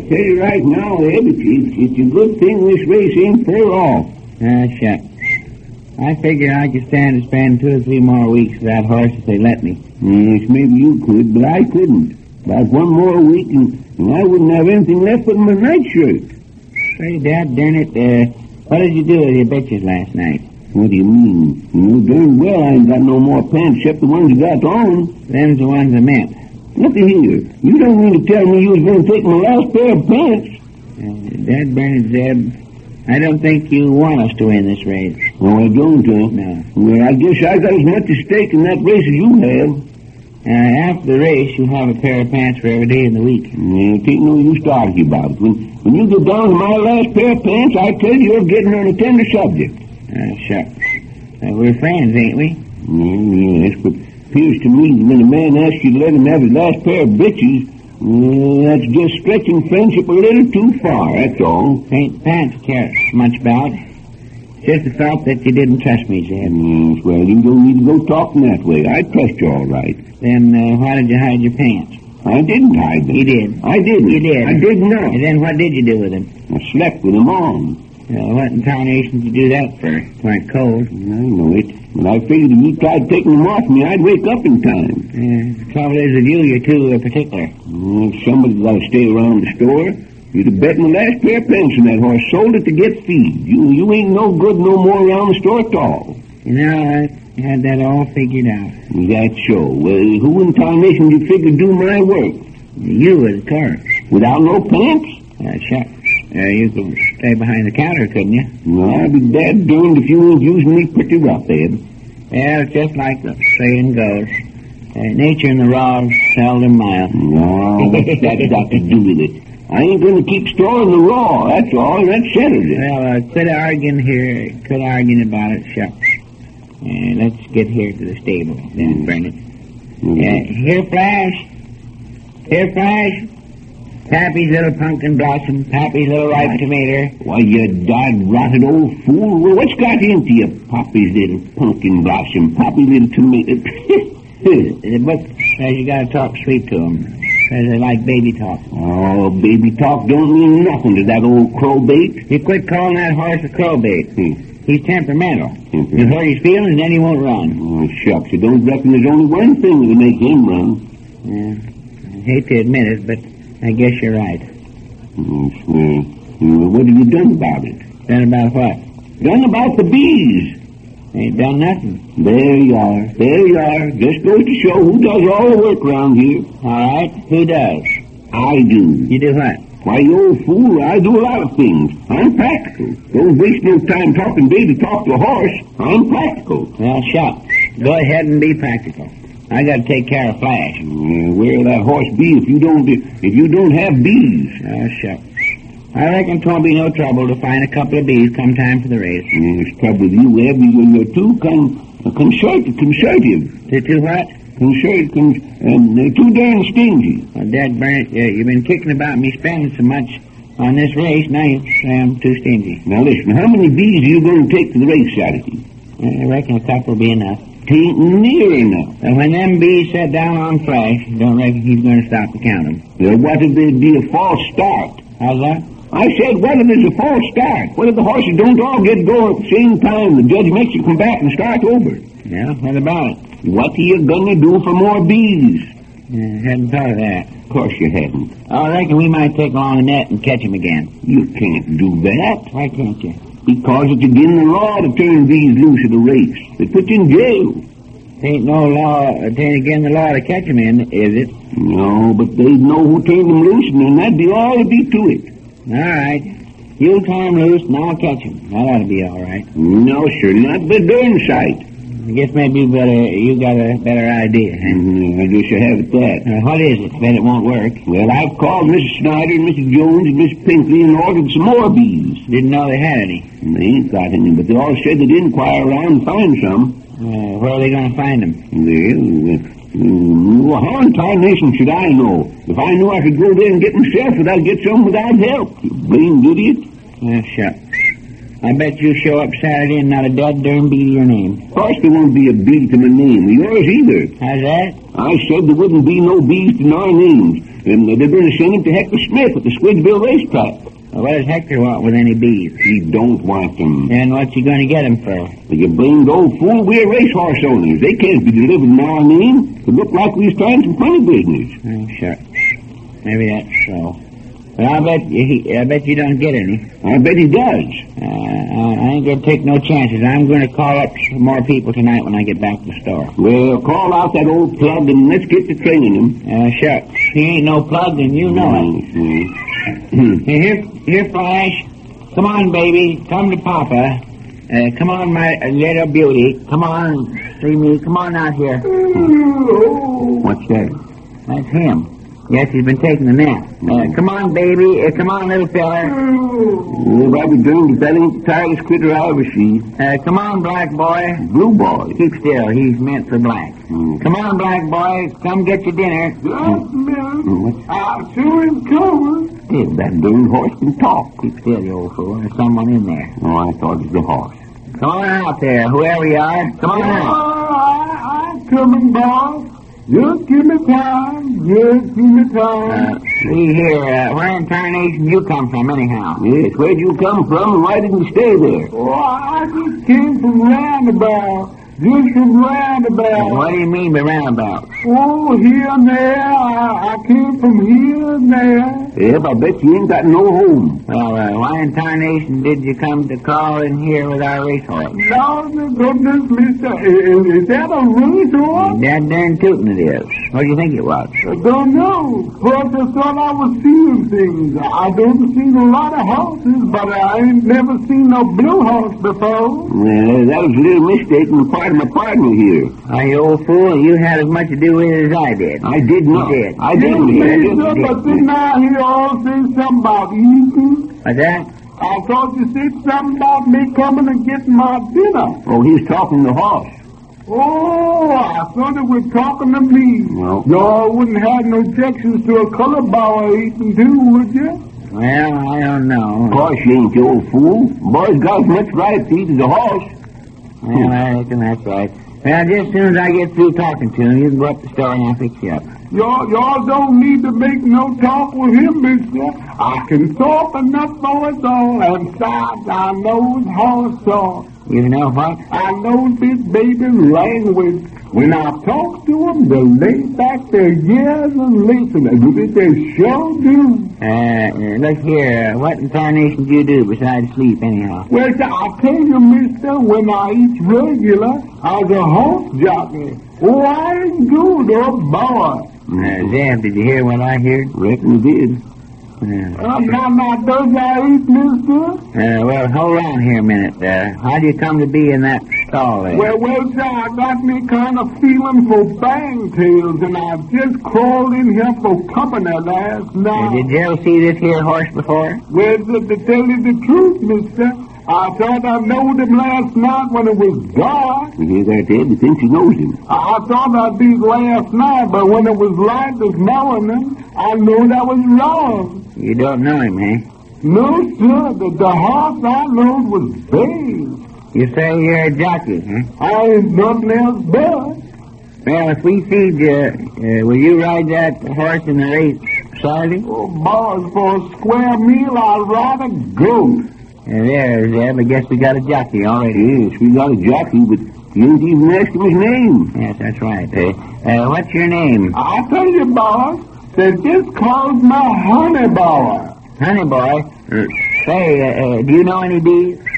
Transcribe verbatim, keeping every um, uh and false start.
tell you right now, Ed, it's, it's, it's a good thing this race ain't fur off. Ah, shucks. I figure I could stand to spend two or three more weeks with that horse if they let me. Yes, maybe you could, but I couldn't. About one more week, and, and I wouldn't have anything left but my nightshirt. Say, Dad, darn it, uh, what did you do with your bitches last night? What do you mean? You know darn well I ain't got no more pants except the ones you got on. Them's the ones I meant. Look here. You don't mean to tell me you was going to take my last pair of pants? Uh, Dad, Bernard, Zeb, I don't think you want us to win this race. Oh, I don't, huh? No. Well, I guess I got as much at stake in that race as you have. Uh, after the race, you'll have a pair of pants for every day in the week. Yeah, it ain't no use to argue about it. When, when you get down to my last pair of pants, I tell you you're getting on a tender subject. Uh, shucks. Uh, we're friends, ain't we? Yeah, yes, but it appears to me that when a man asks you to let him have his last pair of bitches, well, that's just stretching friendship a little too far, that's all. Ain't pants care much about. Just the thought that you didn't trust me, Zeb. Yes, well, you don't need to go talking that way. I trust you all right. Then uh, why did you hide your pants? I didn't hide them. You did. I didn't. You did. I did not. And then what did you do with them? I slept with them on. Uh, what in tarnation did you do that for? Weren't cold. I know it. But I figured if you tried taking them off me, I'd wake up in time. Uh, the trouble is with you, you're too uh, particular. Well, if somebody's got to stay around the store, you'd have bet my last pair of pants on that horse. Sold it to get feed. You you ain't no good no more around the store at all. You know, I had that all figured out. That's so. Well, who in tarnation you figure do my work? You, of course. Without no pants? Uh, shucks. Uh, you could stay behind the counter, couldn't you? No, I'd be dad darned if you ain't using me pretty rough, Ed. Yeah, it's just like the saying goes. Uh, nature in the raw is seldom mild. No, what's that got to do with it? I ain't going to keep storing the raw, that's all. That settles it. Well, uh, quit arguing here. Quit arguing about it, shucks. Uh, let's get here to the stable, then, Bernard. Mm-hmm. Uh, here, Flash. Here, Flash. Pappy's little pumpkin blossom. Pappy's little ripe tomato. Why, you dod-rotted old fool. Well, what's got into you, Pappy's little pumpkin blossom? Pappy's little tomato. The book says you got to talk sweet to them. Says they like baby talk. Oh, baby talk don't mean nothing to that old crowbait. You quit calling that horse a crowbait. Hmm. He's temperamental. Temperamental. You hurt his feelings, and then he won't run. Oh, shucks, I don't reckon there's only one thing that'll make him run. Yeah, I hate to admit it, but I guess you're right. Oh, swear. Well, what have you done about it? Done about what? Done about the bees. Ain't done nothing. There you are. There you are. Just goes to show who does all the work around here. All right, who does? I do. You do what? Why, you old fool, I do a lot of things. I'm practical. Don't waste no time talking baby talk to a horse. I'm practical. Well, shucks. Go ahead and be practical. I got to take care of Flash. Yeah, where'll that horse be if you don't if you don't have bees? Oh, shucks. I reckon 'twon't be no trouble to find a couple of bees come time for the race. Yeah, there's trouble with you, Eb. You're too con, uh, conservative. Conservative. To, to what? Conservative. Con, and they're too darn stingy. Well, Dad Bernard, uh, you've been kicking about me spending so much on this race. Now you say I'm too stingy. Now listen, how many bees are you going to take to the race Saturday? I reckon a couple will be enough. Tain't near enough. And when them bees set down on Flash, don't reckon he's going to stop to count them. Well, what if there'd be a false start? How's that? I said, what if there's a false start? What if the horses don't all get going at the same time? The judge makes you come back and start over. Yeah, what about it? What are you going to do for more bees? Yeah, hadn't thought of that. Of course you hadn't. I reckon we might take along a net and catch him again. You can't do that. Why can't you? Because it's against the law to turn bees loose at a race. They put you in jail. Ain't no law, it ain't again the law to catch him in, is it? No, but they'd know who turned them loose, and then that'd be all there'd be to it. All right. You'll turn him loose, and I'll catch him. That ought to be all right. No, sir, not the darn sight. I guess maybe you better, you got a better idea, huh? Mm, I guess you have at that. Uh, what is it? Bet it won't work. Well, I've called Missus Snyder and Missus Jones and Missus Pinkley and ordered some more bees. Didn't know they had any. They ain't got any, but they all said they'd inquire around and find some. Uh, where are they going to find them? Well, uh, well, how in tarnation should I know? If I knew I could go there and get myself, but I'd get some without help. You blamed idiot. Uh, shucks. I bet you show up Saturday and not a dead darn bee to your name. Of course there won't be a bee to my name, or yours either. How's that? I said there wouldn't be no bees to our names. And they're going to send him to Hector Smith at the Squidsville racetrack. Well, what does Hector want with any bees? He don't want them. And what's he going to get them for? You blamed old fool, we're racehorse owners. They can't be delivered in our name. It looked like we was trying some funny business. Oh, sure. Maybe that's so. But I bet you, he, I bet you don't get any. I bet he does. Uh, I ain't going to take no chances. I'm going to call up some more people tonight when I get back to the store. Well, call out that old plug and let's get to training him. Uh, shucks. He ain't no plug, and you know it. Mm-hmm. Here, here, Flash. Come on, baby. Come to Papa. Uh, come on, my little beauty. Come on, see me. Come on out here. What's that? That's him. Yes, he's been taking a nap. Uh, come on, baby. Uh, come on, little fella. Well, Bobby Jones, that ain't the tightest critter I ever see. Uh, come on, black boy. Blue boy. Keep still. He's meant for black. Mm. Come on, black boy. Come get your dinner. Just a minute. I sure am coming. Yeah, that darn horse can talk. Keep still, you old fool. There's someone in there. Oh, I thought it was the horse. Come on out there, whoever you are. Come on out. Oh, I, I'm coming, boss. Just give me time. Just give me time. Uh, see here, uh, where in tarnation you come from, anyhow? Yes, where'd you come from and why didn't you stay there? Oh, I just came from Roundabout. Just from Roundabout. What do you mean by roundabout? Oh, here and there. I, I came from here and there. Yep, I bet you ain't got no home. Well, uh, why in tarnation did you come to call in here with our racehorse? Lord, goodness, mister, is, is that a racehorse? That darn tootin' it is. What do you think it was? I don't know. First I thought I was seeing things. I don't see a lot of horses, but I ain't never seen no blue horse before. Well, that was a little mistake on the part of my partner here. Oh, you old fool, you had as much to do with it as I did. I did not. You did. I didn't. Yes, I mister, didn't. but didn't I hear all say something about eating? What's that? I thought you said something about me coming and getting my dinner. Oh, he's talking to the horse. Oh, I thought it was talking to me. No. Y'all wouldn't have no objections to a color bower eating too, would you? Well, I don't know. Of course you ain't, you old fool. Boy's got as much right to eat as a horse. Well, I reckon that's right. Well, just as soon as I get through talking to him, you can go up the store and I'll fix you up. Y'all, y'all don't need to make no talk with him, mister. I can talk enough for us all, and besides, I know his horse talk. You know what? I know this baby's language. When I talk to them, they'll lay back their ears and listen. And they sure do. Uh, look here, uh, what in tarnation do you do besides sleep, anyhow? Well, I tell you, mister, when I eat regular, I was a horse jockey. Oh, I ain't good, oh, boy. Uh, Zeb, did you hear what I heard? Reckon he did. Uh, Uh, now, now, does I eat, mister? uh, well, hold on here a minute. Uh, how do you come to be in that stall there? Well, well, sir, I got me kind of feeling for bangtails, and I just crawled in here for company last Uh, night. did you ever see this here horse before? Well, to, to tell you the truth, mister, I thought I knowed him last night when it was dark. You hear that, Ed? He thinks he knows him. I thought I did last night, but when it was light this morning, I knew that was wrong. You don't know him, eh? No, sir, the, the horse I rode was big. You say you're a jockey, huh? I ain't nothing else but. Well, if we feed you, uh, will you ride that horse in the race Saturday? Oh, boys, for a square meal, I'd rather go. Uh, there, Zeb. I guess we got a jockey already. Yes, we got a jockey, but you ain't even asked him his name. Yes, that's right. Uh, uh, what's your name? I tell you, boss, they just called my honey boy. Honey boy. Uh, say, uh, uh, do you know any bees?